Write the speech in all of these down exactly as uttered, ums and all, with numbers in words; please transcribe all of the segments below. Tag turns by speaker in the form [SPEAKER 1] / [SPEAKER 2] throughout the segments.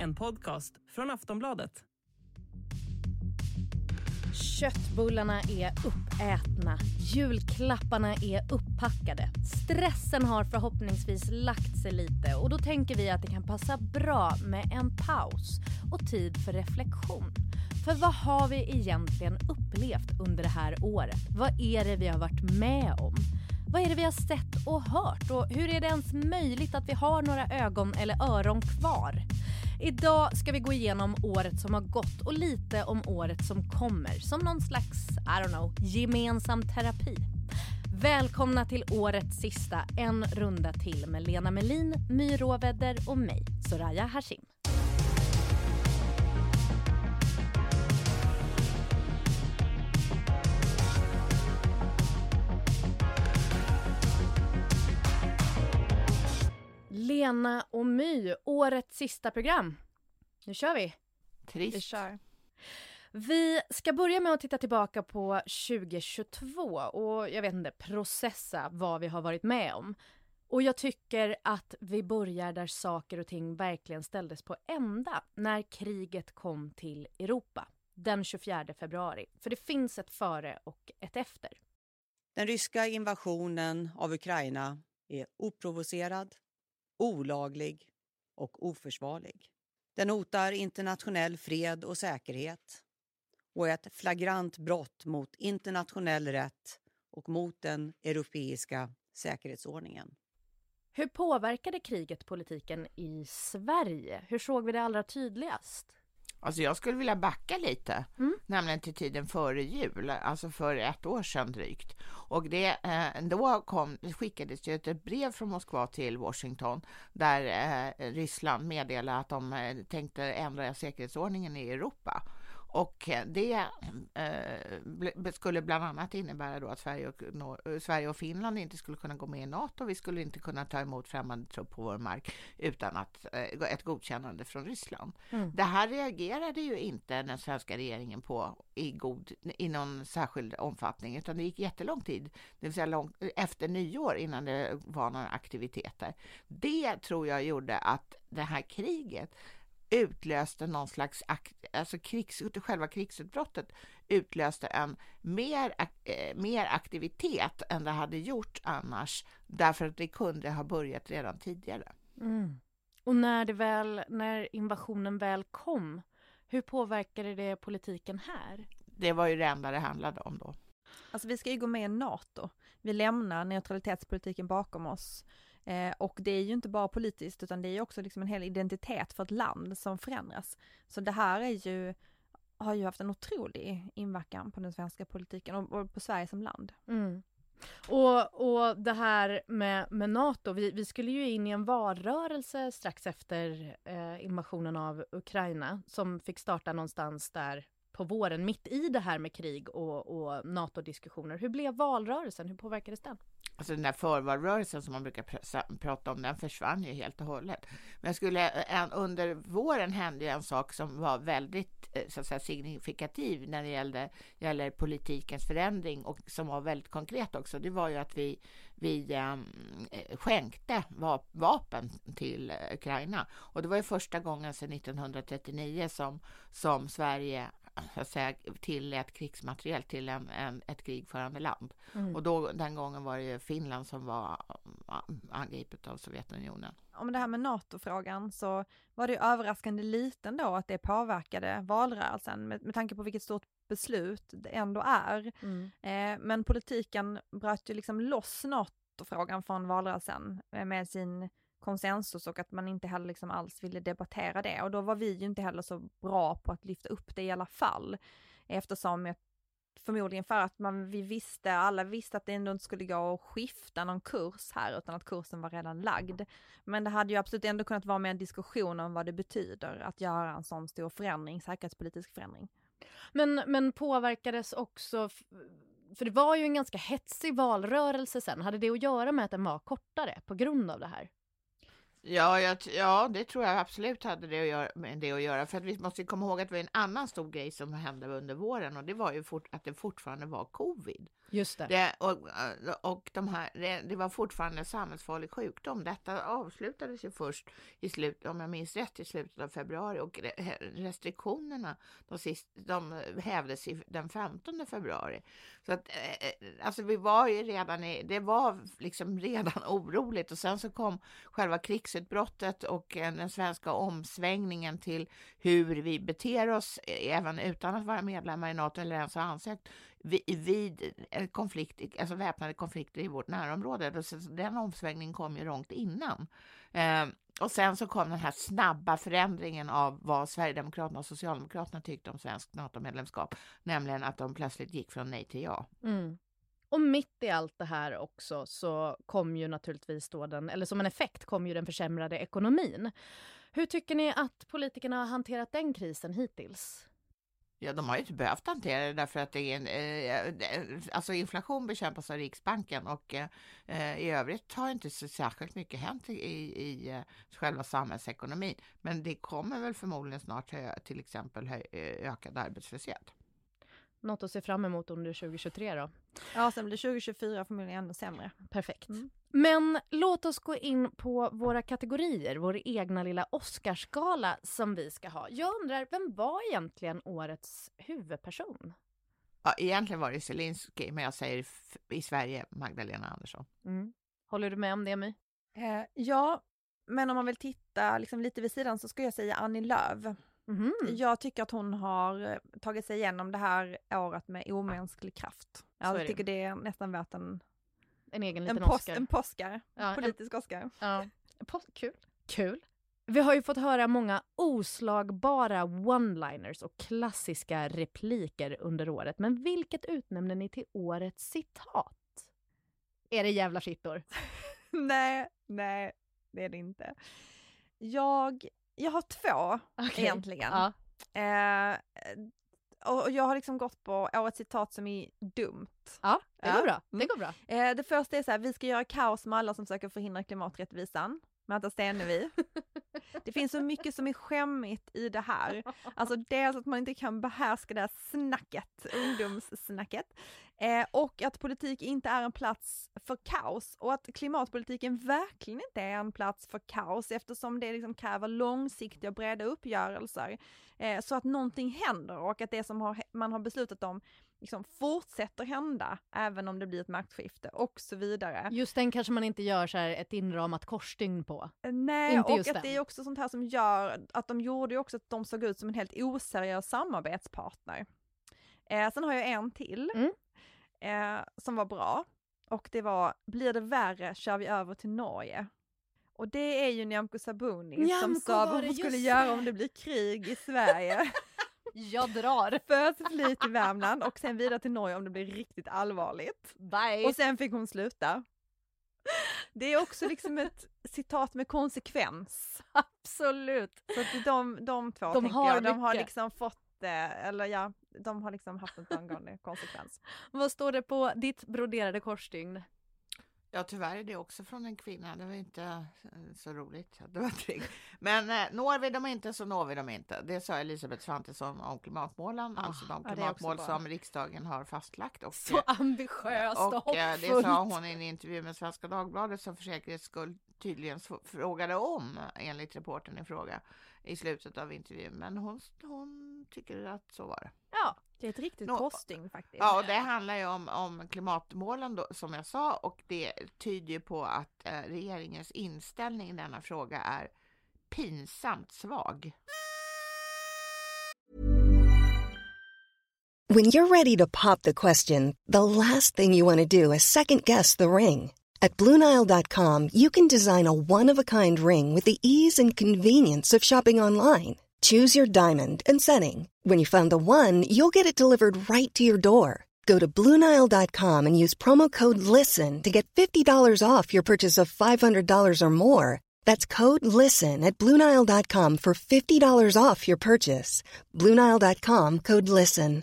[SPEAKER 1] En podcast från Aftonbladet.
[SPEAKER 2] Köttbullarna är uppätna, julklapparna är uppackade. Stressen har förhoppningsvis lagt sig lite och då tänker vi att det kan passa bra med en paus och tid för reflektion. För vad har vi egentligen upplevt under det här året? Vad är det vi har varit med om? Vad är det vi har sett och hört? Och hur är det ens möjligt att vi har några ögon eller öron kvar? Idag ska vi gå igenom året som har gått och lite om året som kommer. Som någon slags, I don't know, gemensam terapi. Välkomna till årets sista En runda till med Lena Melin, My Råvedder och mig, Soraya Hashim. Lena och My, årets sista program. Nu kör vi.
[SPEAKER 3] Trist.
[SPEAKER 2] Vi kör. Vi ska börja med att titta tillbaka på tjugo tjugotvå och jag vet inte, processa vad vi har varit med om. Och jag tycker att vi börjar där saker och ting verkligen ställdes på ända när kriget kom till Europa den tjugofjärde februari. För det finns ett före och ett efter.
[SPEAKER 4] Den ryska invasionen av Ukraina är oprovocerad, olaglig och oförsvarlig. Den hotar internationell fred och säkerhet och är ett flagrant brott mot internationell rätt och mot den europeiska säkerhetsordningen.
[SPEAKER 2] Hur påverkade kriget politiken i Sverige? Hur såg vi det allra tydligast?
[SPEAKER 3] Alltså jag skulle vilja backa lite,
[SPEAKER 2] Mm.
[SPEAKER 3] nämligen till tiden före jul, alltså för ett år sedan drygt. Och det, eh, då kom, skickades det ett brev från Moskva till Washington där eh, Ryssland meddelade att de eh, tänkte ändra säkerhetsordningen i Europa. Och det eh, skulle bland annat innebära då att Sverige och, no, Sverige och Finland inte skulle kunna gå med i NATO. Vi skulle inte kunna ta emot främmande trupp på vår mark utan att, eh, ett godkännande från Ryssland. Mm. Det här reagerade ju inte den svenska regeringen på i, god, i någon särskild omfattning, utan det gick jättelång tid, det vill säga lång, efter nyår innan det var några aktiviteter. Det tror jag gjorde att det här kriget utlöste någon slags akt, alltså krigs, själva krigsutbrottet utlöste en mer, eh, mer aktivitet än det hade gjort annars, därför att det kunde ha börjat redan tidigare.
[SPEAKER 2] Mm. Och när, det väl, när invasionen väl kom, hur påverkade det politiken här?
[SPEAKER 3] Det var ju det enda det handlade om då.
[SPEAKER 5] Alltså vi ska ju gå med i NATO. Vi lämnar neutralitetspolitiken bakom oss. Eh, och det är ju inte bara politiskt utan det är ju också liksom en hel identitet för ett land som förändras. Så det här är ju, har ju haft en otrolig inverkan på den svenska politiken och, och på Sverige som land.
[SPEAKER 2] Mm. Och, och det här med, med NATO, vi, vi skulle ju in i en valrörelse strax efter eh, invasionen av Ukraina som fick starta någonstans där på våren, mitt i det här med krig och, och NATO-diskussioner. Hur blev valrörelsen? Hur påverkades den?
[SPEAKER 3] Alltså den där förvalrörelsen som man brukar pr- prata om, den försvann ju helt och hållet. Men skulle, en, under våren hände ju en sak som var väldigt så att säga, signifikativ när det gällde, gäller politikens förändring och som var väldigt konkret också. Det var ju att vi, vi äm, skänkte vap- vapen till Ukraina. Och det var ju första gången sedan nittonhundratrettionio som, som Sverige så att säga, tillät krigsmateriel till en, en, ett krigförande land. Mm. Och då, den gången var det Finland som var angripet av Sovjetunionen.
[SPEAKER 5] Om det här med NATO-frågan så var det överraskande liten då att det påverkade valrörelsen med, med tanke på vilket stort beslut det ändå är. Mm. Eh, men politiken bröt ju liksom loss NATO-frågan från valrörelsen med sin konsensus och att man inte heller liksom alls ville debattera det. Och då var vi ju inte heller så bra på att lyfta upp det i alla fall. Eftersom jag förmodligen för att man, vi visste, alla visste att det ändå inte skulle gå att skifta någon kurs här utan att kursen var redan lagd. Men det hade ju absolut ändå kunnat vara med en diskussion om vad det betyder att göra en sån stor förändring, säkerhetspolitisk förändring.
[SPEAKER 2] Men, men påverkades också, för det var ju en ganska hetsig valrörelse sen, hade det att göra med att den var kortare på grund av det här?
[SPEAKER 3] Ja, jag, ja, det tror jag absolut hade det att göra, med det att göra. För att vi måste komma ihåg att det var en annan stor grej som hände under våren. Och det var ju fort, att det fortfarande var covid.
[SPEAKER 2] Just det.
[SPEAKER 3] Det, och, och de här, det, det var fortfarande samhällsfarlig sjukdom. Detta avslutades ju först i slut, om jag minns rätt, i slutet av februari, och restriktionerna de, sist, de hävdes i den femtonde februari. Så att, alltså vi var ju redan i, det var liksom redan oroligt, och sen så kom själva krigsutbrottet och den svenska omsvängningen till hur vi beter oss även utan att vara medlemmar i NATO eller ens ha ansökt vid konflikt, alltså väpnade konflikter i vårt närområde. Den omsvängningen kom ju långt innan. Eh, och sen så kom den här snabba förändringen av vad Sverigedemokraterna och Socialdemokraterna tyckte om svenskt NATO-medlemskap, nämligen att de plötsligt gick från nej till ja.
[SPEAKER 2] Mm. Och mitt i allt det här också så kom ju naturligtvis då den, eller som en effekt kom ju den försämrade ekonomin. Hur tycker ni att politikerna har hanterat den krisen hittills?
[SPEAKER 3] Ja, de har ju inte behövt hantera det därför att det är en, eh, alltså inflation bekämpas av Riksbanken, och eh, i övrigt har inte så särskilt mycket hänt i, i eh, själva samhällsekonomin. Men det kommer väl förmodligen snart höja, till exempel höj, ökad arbetslöshet.
[SPEAKER 2] Något att se fram emot under tjugo tjugotre då?
[SPEAKER 5] Ja, sen blir tjugo tjugofyra förmodligen ännu sämre.
[SPEAKER 2] Perfekt.
[SPEAKER 5] Mm.
[SPEAKER 2] Men låt oss gå in på våra kategorier, vår egna lilla Oscarsgala som vi ska ha. Jag undrar, vem var egentligen årets huvudperson?
[SPEAKER 3] Ja, egentligen var det Zelensky, men jag säger f- i Sverige Magdalena Andersson.
[SPEAKER 2] Mm. Håller du med om det, My?
[SPEAKER 5] Eh, ja, men om man vill titta liksom lite vid sidan så ska jag säga Annie Lööf.
[SPEAKER 2] Mm.
[SPEAKER 5] Jag tycker att hon har tagit sig igenom det här året med omänsklig kraft. Jag
[SPEAKER 2] det.
[SPEAKER 5] tycker det är nästan värt en,
[SPEAKER 2] En egen
[SPEAKER 5] en,
[SPEAKER 2] liten
[SPEAKER 5] pos,
[SPEAKER 2] Oscar.
[SPEAKER 5] en påskar.
[SPEAKER 2] Ja,
[SPEAKER 5] Politisk en, Oscar.
[SPEAKER 2] Ja. Pos- kul. Kul. Vi har ju fått höra många oslagbara one-liners och klassiska repliker under året. Men vilket utnämner ni till årets citat? Är det jävla fittor?
[SPEAKER 5] nej, nej, det är det inte. Jag, jag har två
[SPEAKER 2] Okay.
[SPEAKER 5] egentligen.
[SPEAKER 2] Ja.
[SPEAKER 5] Eh, och jag har liksom gått på årets citat som är dumt.
[SPEAKER 2] Ja, det går
[SPEAKER 5] Ja.
[SPEAKER 2] bra. Det
[SPEAKER 5] Mm.
[SPEAKER 2] går bra.
[SPEAKER 5] Eh, det första är så här: vi ska göra kaos med alla som försöker förhindra klimaträttvisan. Märta Stenevi. Det finns så mycket som är skämmigt i det här. Alltså dels att man inte kan behärska det här snacket, ungdomssnacket. Eh, och att politik inte är en plats för kaos. Och att klimatpolitiken verkligen inte är en plats för kaos, eftersom det liksom kräver långsiktiga och breda uppgörelser. Eh, så att någonting händer och att det som har, man har beslutat om liksom fortsätter hända även om det blir ett maktskifte och så vidare.
[SPEAKER 2] Just den kanske man inte gör så här ett inramat korsstygn på.
[SPEAKER 5] Nej,
[SPEAKER 2] Inte
[SPEAKER 5] och
[SPEAKER 2] just
[SPEAKER 5] att
[SPEAKER 2] den.
[SPEAKER 5] det är också sånt här som gör att de gjorde ju också att de såg ut som en helt oseriös samarbetspartner. Eh, sen har jag en till
[SPEAKER 2] Mm.
[SPEAKER 5] eh, som var bra, och det var: blir det värre kör vi över till Norge. Och det är ju Nyamko Sabuni
[SPEAKER 2] Nyamko
[SPEAKER 5] som sa
[SPEAKER 2] var
[SPEAKER 5] vad
[SPEAKER 2] det,
[SPEAKER 5] hon skulle
[SPEAKER 2] just
[SPEAKER 5] göra
[SPEAKER 2] det.
[SPEAKER 5] om det blir krig i Sverige.
[SPEAKER 2] Jag drar.
[SPEAKER 5] Först flyt till Värmland och sen vidare till Norge om det blir riktigt allvarligt.
[SPEAKER 2] Bye.
[SPEAKER 5] Och sen fick hon sluta. Det är också liksom ett citat med konsekvens.
[SPEAKER 2] Absolut.
[SPEAKER 5] Så att de, de två
[SPEAKER 2] De
[SPEAKER 5] tänker
[SPEAKER 2] har
[SPEAKER 5] jag, de har
[SPEAKER 2] mycket.
[SPEAKER 5] liksom fått eh, eller ja, de har liksom haft en angående konsekvens.
[SPEAKER 2] Vad står det på ditt broderade korsstygn?
[SPEAKER 3] Ja, tyvärr är det också från en kvinna. Det var inte eh, så roligt. Det var tryggt. Men eh, når vi dem inte så når vi dem inte. Det sa Elisabeth Svantesson om klimatmålen.
[SPEAKER 2] Ah,
[SPEAKER 3] alltså de
[SPEAKER 5] ja, det är
[SPEAKER 3] klimatmål
[SPEAKER 5] också bra.
[SPEAKER 3] som riksdagen har fastlagt. Och,
[SPEAKER 2] Så ambitiöst och,
[SPEAKER 3] och eh, det
[SPEAKER 2] hoppfullt.
[SPEAKER 3] sa hon i en intervju med Svenska Dagbladet, som för säkerhets skull tydligen s- frågade om, enligt reportern i fråga, i slutet av intervjun. Men hon, hon tycker att så var det.
[SPEAKER 2] Ja.
[SPEAKER 5] Det är ett riktigt
[SPEAKER 3] Nå-
[SPEAKER 5] korsstygn faktiskt.
[SPEAKER 3] Ja, och det handlar ju om, om klimatmålen då, som jag sa, och det tyder ju på att eh, regeringens inställning i denna fråga är pinsamt svag.
[SPEAKER 6] When you're ready to pop the question, the last thing you want to do is second guess the ring. At Blue Nile dot com, you can design a one-of-a-kind ring with the ease and convenience of shopping online. Choose your diamond and setting. When you find the one, you'll get it delivered right to your door. Go to Blue Nile dot com and use promo code LISTEN to get fifty dollars off your purchase of five hundred dollars or more. That's code LISTEN at Blue Nile dot com for fifty dollars off your purchase. Blue Nile dot com, code LISTEN.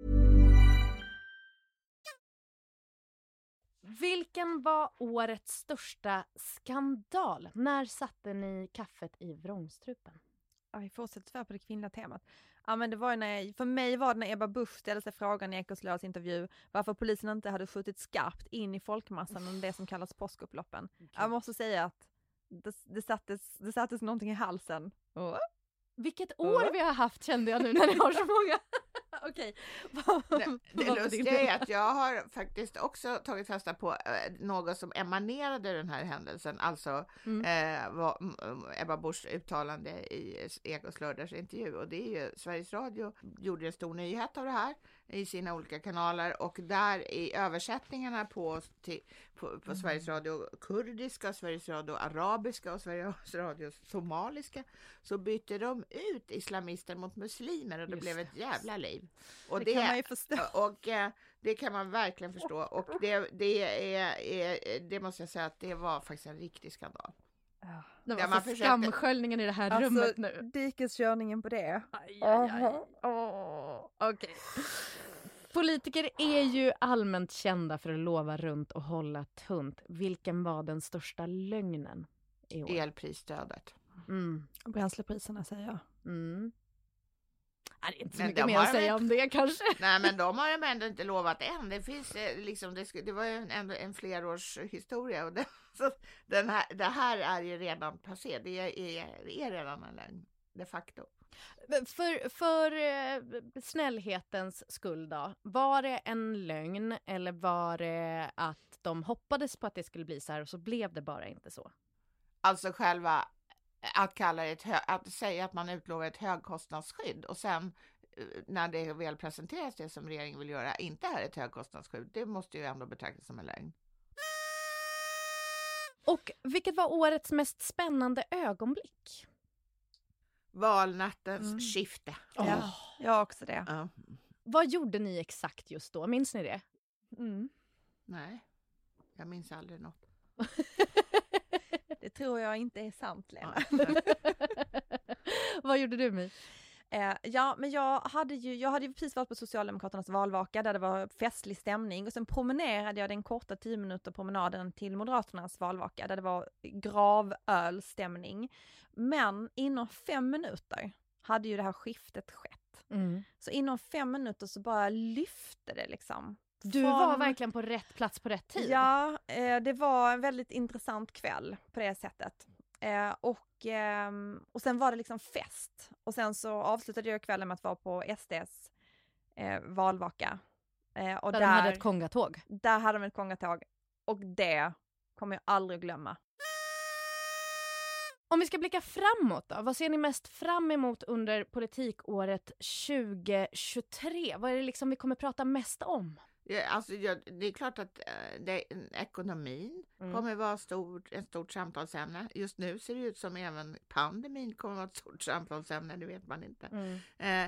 [SPEAKER 2] Vilken var årets största skandal? När satte ni kaffet i vrångstrupen?
[SPEAKER 5] ja, vi fortsätter tyvärr på det kvinnliga temat. Ja, men det var ju när jag, för mig var det när Ebba Busch ställde sig frågan i Ekots lördags intervju varför polisen inte hade skjutit skarpt in i folkmassan om det som kallas påskupploppen. Okay. Jag måste säga att det, det, sattes, det sattes någonting i halsen. Oh.
[SPEAKER 2] Vilket år oh. vi har haft, kände jag nu när ni har så många. Okej.
[SPEAKER 3] Det, det lustiga är att jag har faktiskt också tagit fasta på eh, något som emanerade den här händelsen. Alltså mm. eh, var, Ebba Buschs uttalande i Ekots lördagsintervju. Och det är ju Sveriges Radio gjorde en stor nyhet av det här i sina olika kanaler. Och där i översättningarna på, till, på, på mm. Sveriges Radio kurdiska, Sveriges Radio arabiska och Sveriges Radio somaliska så bytte de ut islamister mot muslimer och det Just blev ett jävla liv. Och det,
[SPEAKER 5] det kan man ju förstå.
[SPEAKER 3] Och eh, det kan man verkligen förstå. Och det, det, är, är, det måste jag säga att det var faktiskt en riktig skandal.
[SPEAKER 2] Det var så skamsköljningen i det här alltså, rummet nu.
[SPEAKER 5] Dikeskörningen på det.
[SPEAKER 2] Aj, aj, aj. Oh, okay. Politiker är ju allmänt kända för att lova runt och hålla tunt. Vilken var den största lögnen i år?
[SPEAKER 3] Elprisstödet.
[SPEAKER 5] Mm. Bränslepriserna säger jag.
[SPEAKER 2] Mm. Ja, det är inte så men mycket mer att säga med, om det kanske.
[SPEAKER 3] Nej, men de har ju ändå inte lovat än. Det finns liksom, det, det var ju en, en flerårs historia och det, så den här, det här är ju redan passé. Det är, är, är redan en lögn, de facto.
[SPEAKER 2] För, för snällhetens skull då, var det en lögn eller var det att de hoppades på att det skulle bli så här och så blev det bara inte så?
[SPEAKER 3] Alltså själva att kalla det ett hö- att säga att man utlovar ett högkostnadsskydd och sen när det väl presenteras det som regeringen vill göra inte är ett högkostnadsskydd, det måste ju ändå betraktas som en lögn.
[SPEAKER 2] Och vilket var årets mest spännande ögonblick?
[SPEAKER 3] Valnattens
[SPEAKER 5] mm.
[SPEAKER 3] skifte.
[SPEAKER 5] Oh. Ja, jag också det.
[SPEAKER 3] Ja.
[SPEAKER 2] Vad gjorde ni exakt just då? Minns ni det?
[SPEAKER 5] Mm.
[SPEAKER 3] Nej, jag minns aldrig något.
[SPEAKER 5] Det tror jag inte är sant, Lena.
[SPEAKER 2] Vad gjorde du, My?
[SPEAKER 5] Eh, ja, men jag hade ju jag hade ju precis varit på Socialdemokraternas valvaka där det var festlig stämning och sen promenerade jag den korta tio minuter promenaden till Moderaternas valvaka där det var gravölstämning. Men inom fem minuter hade ju det här skiftet skett.
[SPEAKER 2] Mm.
[SPEAKER 5] Så inom fem minuter så bara lyfte det liksom.
[SPEAKER 2] Du Från... var verkligen på rätt plats på rätt tid.
[SPEAKER 5] Ja, eh, det var en väldigt intressant kväll på det sättet. Eh, och, eh, och sen var det liksom fest. Och sen så avslutade jag kvällen med att vara på S D:s eh, valvaka. Eh, och
[SPEAKER 2] där,
[SPEAKER 5] där
[SPEAKER 2] de hade ett kongatåg.
[SPEAKER 5] Där hade de ett kongatåg. Och det kommer jag aldrig glömma.
[SPEAKER 2] Om vi ska blicka framåt då, vad ser ni mest fram emot under politikåret tjugo tjugotre? Vad är det liksom vi kommer prata mest om?
[SPEAKER 3] Ja, alltså, ja, det är klart att äh, det, ekonomin mm. kommer vara stor, ett stort samtalsämne. Just nu ser det ut som även pandemin kommer vara ett stort samtalsämne, det vet man inte. Mm. Eh,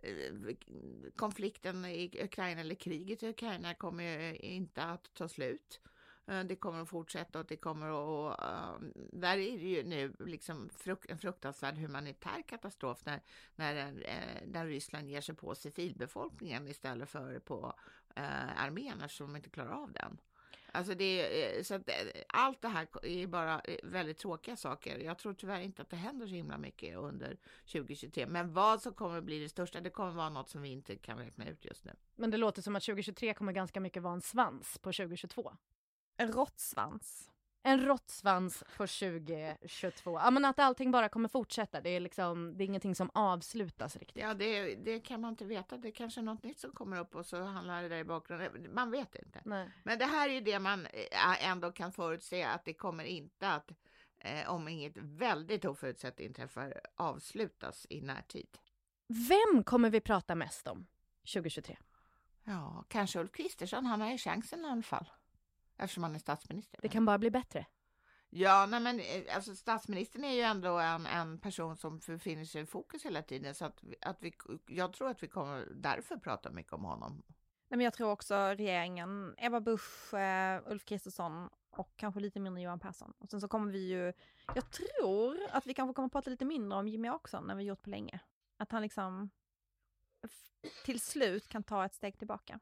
[SPEAKER 3] konflikten i Ukraina eller kriget i Ukraina kommer inte att ta slut. Det kommer att fortsätta och det kommer att... Uh, där är det ju nu liksom fruk- en fruktansvärd humanitär katastrof när, när, uh, när Ryssland ger sig på civilbefolkningen istället för på uh, armén eftersom de inte klarar av den. Alltså det, så att, allt det här är bara väldigt tråkiga saker. Jag tror tyvärr inte att det händer så himla mycket under tjugo tjugotre. Men vad som kommer att bli det största, det kommer vara något som vi inte kan räkna ut just nu.
[SPEAKER 2] Men det låter som att tjugo tjugotre kommer ganska mycket vara en svans på tjugo tjugotvå.
[SPEAKER 5] En råttsvans.
[SPEAKER 2] En råttsvans på tjugo tjugotvå. Ja, men att allting bara kommer fortsätta. Det är liksom, det är ingenting som avslutas riktigt.
[SPEAKER 3] Ja, det, det kan man inte veta. Det är kanske något nytt som kommer upp och så handlar det där i bakgrunden. Man vet inte.
[SPEAKER 2] Nej.
[SPEAKER 3] Men det här är ju det man ändå kan förutse att det kommer inte att, eh, om inget väldigt oförutsett inträffar, avslutas i närtid.
[SPEAKER 2] Vem kommer vi prata mest om tjugo tjugotre?
[SPEAKER 3] Ja, kanske Ulf Kristersson. Han har ju chansen i alla fall. Eftersom han är statsminister.
[SPEAKER 2] Det kan bara bli bättre.
[SPEAKER 3] Ja, nej, men alltså, statsministern är ju ändå en, en person som befinner sig i fokus hela tiden. Så att, att vi, jag tror att vi kommer därför prata mycket om honom.
[SPEAKER 5] Nej, men jag tror också regeringen, Ebba Busch, eh, Ulf Kristersson och kanske lite mindre Johan Persson. Och sen så kommer vi ju, jag tror att vi kanske kommer prata lite mindre om Jimmie Åkesson än vi gjort på länge. Att han liksom f- till slut kan ta ett steg tillbaka.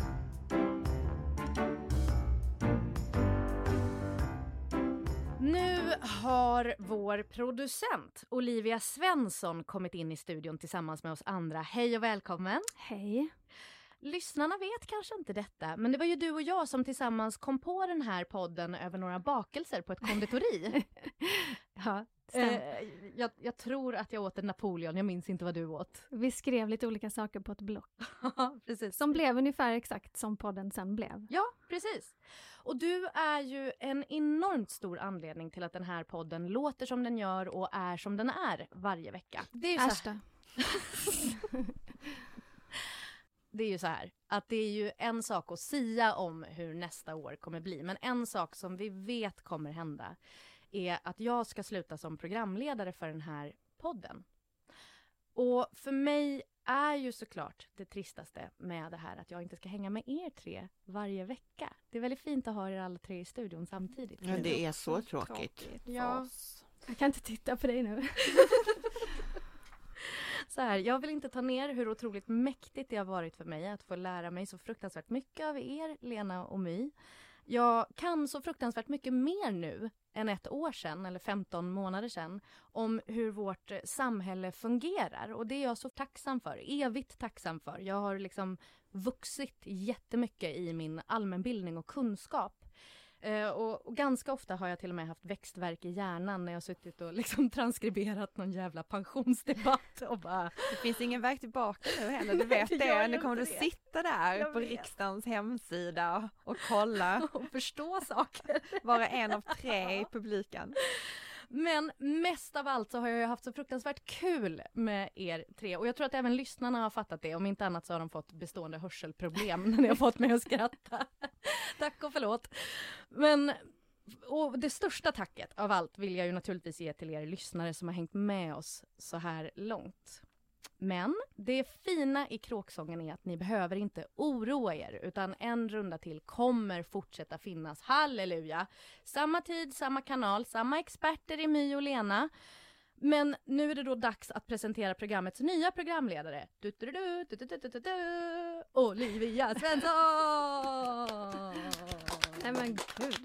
[SPEAKER 2] Nu Nu har vår producent Olivia Svensson kommit in i studion tillsammans med oss andra. Hej och välkommen.
[SPEAKER 7] Hej.
[SPEAKER 2] Lyssnarna vet kanske inte detta, men det var ju du och jag som tillsammans kom på den här podden över några bakelser på ett konditori.
[SPEAKER 7] Ja,
[SPEAKER 2] eh, jag, jag tror att jag åt en Napoleon, jag minns inte vad du åt.
[SPEAKER 7] vi skrev lite olika saker på ett block.
[SPEAKER 2] Precis.
[SPEAKER 7] Som blev ungefär exakt som podden sen blev.
[SPEAKER 2] Ja, precis. Och du är ju en enormt stor anledning till att den här podden låter som den gör och är som den är varje vecka. Det är ju så
[SPEAKER 7] Äsch
[SPEAKER 2] här,
[SPEAKER 7] då.
[SPEAKER 2] det är ju så här att det är ju en sak att sia om hur nästa år kommer bli. Men en sak som vi vet kommer hända är att jag ska sluta som programledare för den här podden. Och för mig är ju såklart det tristaste med det här att jag inte ska hänga med er tre varje vecka. Det är väldigt fint att ha er alla tre i studion samtidigt.
[SPEAKER 3] Ja, det är så tråkigt.
[SPEAKER 2] Ja.
[SPEAKER 7] Jag kan inte titta på dig nu.
[SPEAKER 2] Så här, jag vill inte ta ner hur otroligt mäktigt det har varit för mig att få lära mig så fruktansvärt mycket av er, Lena och My. Jag kan så fruktansvärt mycket mer nu än ett år sedan eller femton månader sedan om hur vårt samhälle fungerar. Och det är jag så tacksam för, evigt tacksam för. Jag har liksom vuxit jättemycket i min allmänbildning och kunskap. Uh, och, och ganska ofta har jag till och med haft växtverk i hjärnan när jag suttit och liksom transkriberat någon jävla pensionsdebatt och bara...
[SPEAKER 5] Det finns ingen väg tillbaka nu heller, du vet
[SPEAKER 2] Det
[SPEAKER 5] det.
[SPEAKER 2] gör
[SPEAKER 5] Nu kommer du
[SPEAKER 2] inte det.
[SPEAKER 5] sitta där
[SPEAKER 2] Jag
[SPEAKER 5] på
[SPEAKER 2] vet.
[SPEAKER 5] riksdagens hemsida och kolla,
[SPEAKER 2] och förstå saker.
[SPEAKER 5] vara en av tre i publiken.
[SPEAKER 2] Men mest av allt så har jag ju haft så fruktansvärt kul med er tre. Och jag tror att även lyssnarna har fattat det. Om inte annat så har de fått bestående hörselproblem när ni har fått mig att skratta. Tack och förlåt. Men och det största tacket av allt vill jag ju naturligtvis ge till er lyssnare som har hängt med oss så här långt. Men det fina i kråksången är att ni behöver inte oroa er, utan en runda till kommer fortsätta finnas. Halleluja! Samma tid, samma kanal, samma experter i My och Lena. Men nu är det då dags att presentera programmets nya programledare. Du, du, du, du, du, du, du, du, du, Olivia Svensson!
[SPEAKER 7] Nej men gud.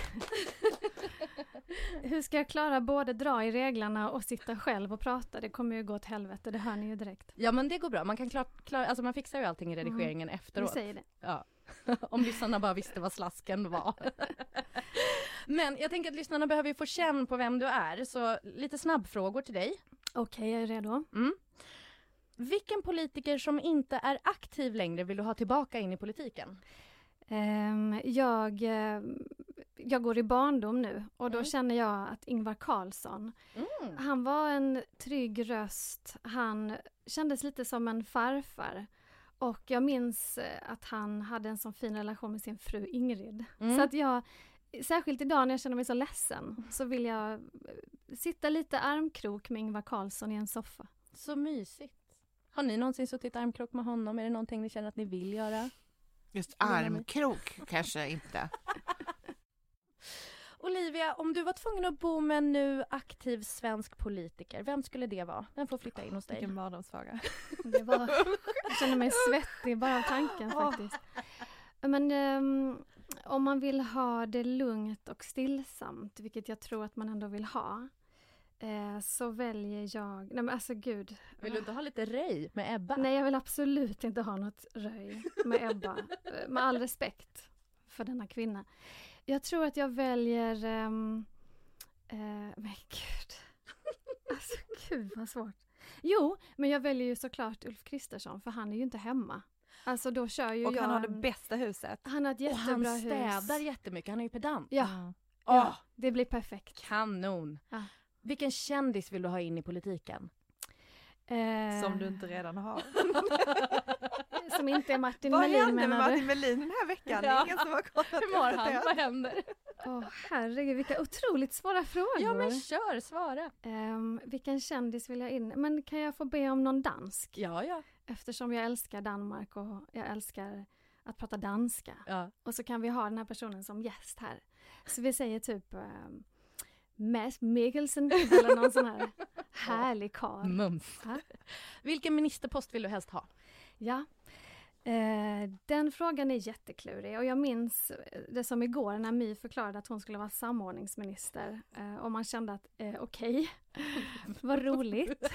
[SPEAKER 7] Hur ska jag klara både dra i reglerna och sitta själv och prata? Det kommer ju gå åt helvete, det hör ni ju direkt.
[SPEAKER 2] Ja men det går bra, man kan klara, klara alltså man fixar ju allting i redigeringen
[SPEAKER 7] Mm.
[SPEAKER 2] efteråt.
[SPEAKER 7] Vi säger det.
[SPEAKER 2] Ja. Om lyssnarna bara visste vad slasken var. Men jag tänker att lyssnarna behöver ju få känn på vem du är. Så lite snabbfrågor till dig.
[SPEAKER 7] Okej, jag är redo.
[SPEAKER 2] Mm. Vilken politiker som inte är aktiv längre vill du ha tillbaka in i politiken?
[SPEAKER 7] Um, jag, uh, jag går i barndom nu och då
[SPEAKER 2] Mm.
[SPEAKER 7] känner jag att Ingvar Carlsson,
[SPEAKER 2] Mm.
[SPEAKER 7] han var en trygg röst. Han kändes lite som en farfar. Och jag minns eh, att han hade en sån fin relation med sin fru Ingrid.
[SPEAKER 2] Mm.
[SPEAKER 7] Så att jag, särskilt idag när jag känner mig så ledsen, så vill jag eh, sitta lite armkrok med Ingvar Carlsson i en soffa.
[SPEAKER 2] Så mysigt. Har ni någonsin suttit armkrok med honom? Är det någonting ni känner att ni vill göra?
[SPEAKER 3] Just armkrok kanske inte.
[SPEAKER 2] Olivia, om du var tvungen att bo med en nu aktiv svensk politiker, vem skulle det vara? Vem får flytta in hos dig?
[SPEAKER 5] Vilken mardrömsfråga.
[SPEAKER 7] Det var, jag känner mig svettig bara av tanken faktiskt. Men um, om man vill ha det lugnt och stillsamt, vilket jag tror att man ändå vill ha, eh, så väljer jag... Nej men alltså gud.
[SPEAKER 2] Vill du inte ha lite röj med Ebba?
[SPEAKER 7] Nej, jag vill absolut inte ha något röj med Ebba. Eh, med all respekt för denna kvinna. Jag tror att jag väljer... Um, uh, men gud. Alltså gud vad svårt. Jo, men jag väljer ju såklart Ulf Kristersson, för han är ju inte hemma. Alltså då kör ju
[SPEAKER 5] Och
[SPEAKER 7] jag...
[SPEAKER 5] han har det bästa huset.
[SPEAKER 7] Han har ett
[SPEAKER 2] Och
[SPEAKER 7] jättebra
[SPEAKER 2] han städar
[SPEAKER 7] hus.
[SPEAKER 2] jättemycket, han är ju pedant.
[SPEAKER 7] Ja,
[SPEAKER 5] Mm.
[SPEAKER 7] ja, det blir perfekt.
[SPEAKER 2] Kanon.
[SPEAKER 7] Ja.
[SPEAKER 2] Vilken kändis vill du ha in i politiken?
[SPEAKER 7] Eh,
[SPEAKER 5] Som du inte redan har.
[SPEAKER 7] Som inte är Martin
[SPEAKER 5] Vad
[SPEAKER 7] Melin,
[SPEAKER 5] hände med
[SPEAKER 7] menar
[SPEAKER 5] Martin
[SPEAKER 7] du?
[SPEAKER 5] Melin den här veckan? Det
[SPEAKER 2] Ja.
[SPEAKER 5] är ingen som har kollat
[SPEAKER 2] Hur mår han?
[SPEAKER 5] uppdaterat.
[SPEAKER 2] Vad händer?
[SPEAKER 7] Åh herregud, vilka otroligt svåra frågor.
[SPEAKER 2] Ja men kör, svara.
[SPEAKER 7] Ehm, vilken kändis vill jag in? Men kan jag få be om någon dansk?
[SPEAKER 2] Ja, ja.
[SPEAKER 7] Eftersom jag älskar Danmark och jag älskar att prata danska.
[SPEAKER 2] ja.
[SPEAKER 7] Och så kan vi ha den här personen som gäst här. Så vi säger typ um, Mads Mikkelsen eller någon sån här härlig karl.
[SPEAKER 2] Mums.
[SPEAKER 7] Ja.
[SPEAKER 2] Vilken ministerpost vill du helst ha?
[SPEAKER 7] Ja. Eh, den frågan är jätteklurig och jag minns det som igår när My förklarade att hon skulle vara samordningsminister eh, och man kände att eh, okej, okay. Vad roligt.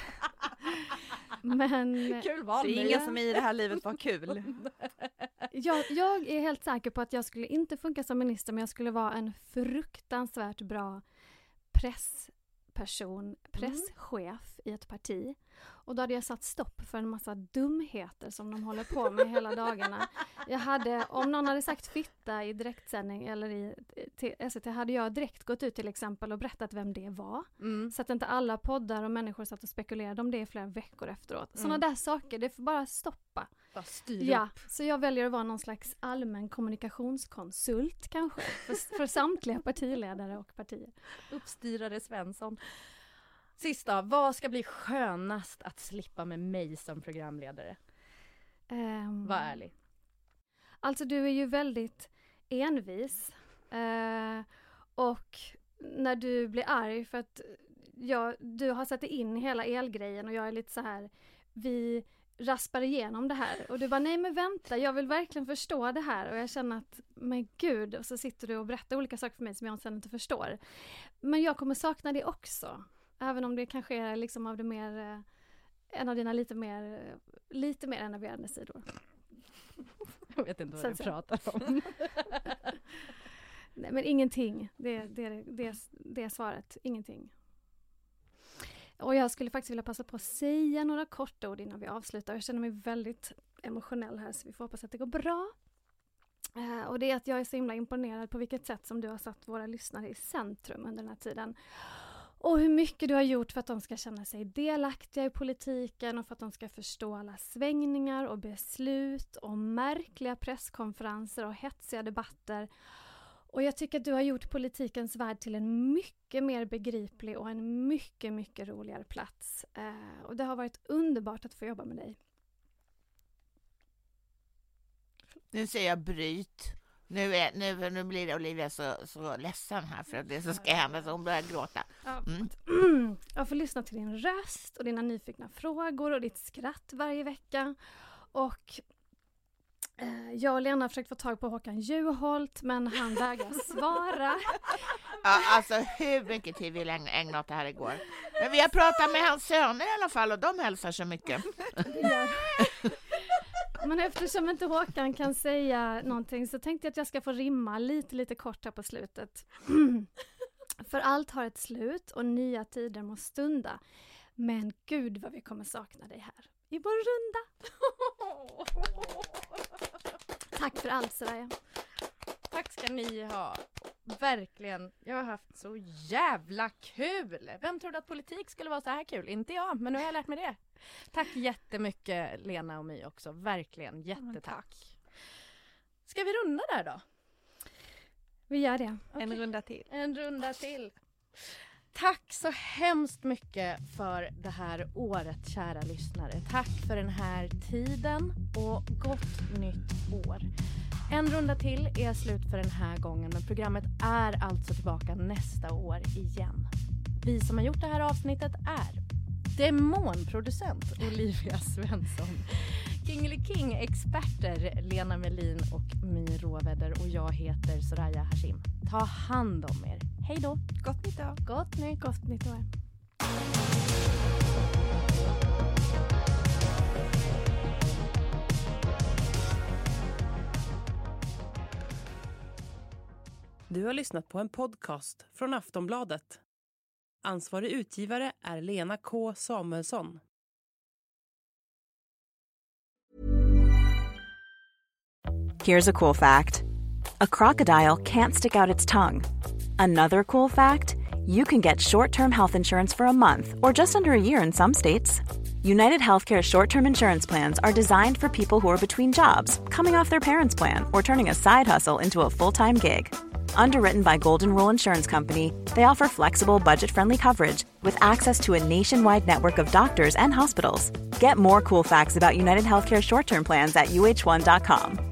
[SPEAKER 7] Men
[SPEAKER 5] kul val, det är ingen som i det här livet var kul.
[SPEAKER 7] jag, jag är helt säker på att jag skulle inte funka som minister, men jag skulle vara en fruktansvärt bra pressperson, presschef mm. i ett parti. Och då hade jag satt stopp för en massa dumheter som de håller på med hela dagarna. Jag hade, om någon hade sagt fitta i direktsändning eller i till S V T, hade jag direkt gått ut till exempel och berättat vem det var. Mm. Så att inte alla poddar och människor satt och spekulerade om det i flera veckor efteråt. Sådana mm. där saker, det får bara stoppa.
[SPEAKER 5] Bara styr
[SPEAKER 7] ja,
[SPEAKER 5] upp.
[SPEAKER 7] Så jag väljer att vara någon slags allmän kommunikationskonsult kanske. För, för samtliga partiledare och partier.
[SPEAKER 2] Uppstyrare Svensson. Sista, vad ska bli skönast att slippa med mig som programledare?
[SPEAKER 7] Um,
[SPEAKER 2] Var ärlig.
[SPEAKER 7] Alltså du är ju väldigt envis. Uh, och när du blir arg för att jag, du har satt in hela elgrejen och jag är lite så här, vi raspar igenom det här. Och du bara, nej men vänta, jag vill verkligen förstå det här. Och jag känner att, men gud, och så sitter du och berättar olika saker för mig som jag sen inte förstår. Men jag kommer sakna det också. Även om det kanske är liksom av det mer, eh, en av dina lite mer, eh, lite mer enerverande sidor.
[SPEAKER 2] Jag vet inte vad du pratar om.
[SPEAKER 7] Nej, men ingenting. Det, det, det, det är svaret. Ingenting. Och jag skulle faktiskt vilja passa på att säga några korta ord innan vi avslutar. Jag känner mig väldigt emotionell här så vi får hoppas att det går bra. Eh, och det är att jag är så himla imponerad på vilket sätt som du har satt våra lyssnare i centrum under den här tiden. Och hur mycket du har gjort för att de ska känna sig delaktiga i politiken och för att de ska förstå alla svängningar och beslut och märkliga presskonferenser och hetsiga debatter. Och jag tycker att du har gjort politikens värld till en mycket mer begriplig och en mycket, mycket roligare plats. Eh, och det har varit underbart att få jobba med dig.
[SPEAKER 3] Nu säger jag bryt. Nu, är, nu, nu blir Olivia så, så ledsen här för att det så ska hända så hon börjar gråta.
[SPEAKER 7] Mm. Jag får lyssna till din röst och dina nyfikna frågor och ditt skratt varje vecka. Och eh, jag och Lena har försökt få tag på Håkan Juholt men han vägrar svara.
[SPEAKER 3] Ja, alltså hur mycket tid vi ägnade åt det här igår. Men vi har pratat med hans söner i alla fall och de hälsar så mycket.
[SPEAKER 7] Det gör. Men eftersom inte Håkan kan säga någonting så tänkte jag att jag ska få rimma lite, lite kort här på slutet. För allt har ett slut och nya tider måste stunda. Men gud vad vi kommer sakna dig här i vår runda. Tack för allt, Soraya.
[SPEAKER 2] Tack ska ni ha. Verkligen. Jag har haft så jävla kul. Vem trodde att politik skulle vara så här kul? Inte jag, men nu har jag lärt mig det. Tack jättemycket Lena och mig också. Verkligen, jättetack. Ska vi runda där då?
[SPEAKER 7] Vi gör det.
[SPEAKER 5] Okay. En runda till.
[SPEAKER 2] En runda till. Tack så hemskt mycket för det här året, kära lyssnare. Tack för den här tiden och gott nytt år. En runda till är slut för den här gången, men programmet är alltså tillbaka nästa år igen. Vi som har gjort det här avsnittet är demonproducent Olivia Svensson, King-King-experter Lena Melin och My Råväder och jag heter Soraya Hashim. Ta hand om er. Hej då.
[SPEAKER 5] Gott nytt år.
[SPEAKER 7] Gott nytt, gott nytt år.
[SPEAKER 1] Du har lyssnat på en podcast från Aftonbladet. Ansvarig utgivare är Lena K. Samuelsson.
[SPEAKER 8] Here's a cool fact. A crocodile can't stick out its tongue. Another cool fact, you can get short-term health insurance for a month or just under a year in some states. United Healthcare short-term insurance plans are designed for people who are between jobs, coming off their parents' plan, or turning a side hustle into a full-time gig. Underwritten by Golden Rule Insurance Company, they offer flexible, budget-friendly coverage with access to a nationwide network of doctors and hospitals. Get more cool facts about United Healthcare short-term plans at U H one dot com.